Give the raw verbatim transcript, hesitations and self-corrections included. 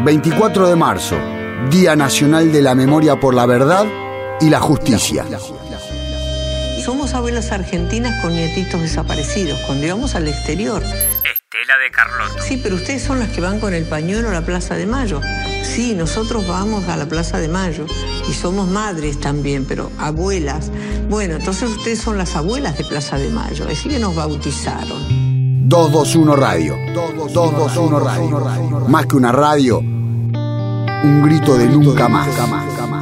veinticuatro de marzo, Día Nacional de la Memoria por la Verdad y la Justicia. Somos abuelas argentinas con nietitos desaparecidos, cuando íbamos al exterior. Estela de Carlotto. Sí, pero ustedes son las que van con el pañuelo a la Plaza de Mayo. Sí, nosotros vamos a la Plaza de Mayo y somos madres también, pero abuelas. Bueno, entonces ustedes son las abuelas de Plaza de Mayo, así que nos bautizaron. doscientos veintiuno Radio. doscientos veintiuno Radio. Más que una radio, un grito de nunca más.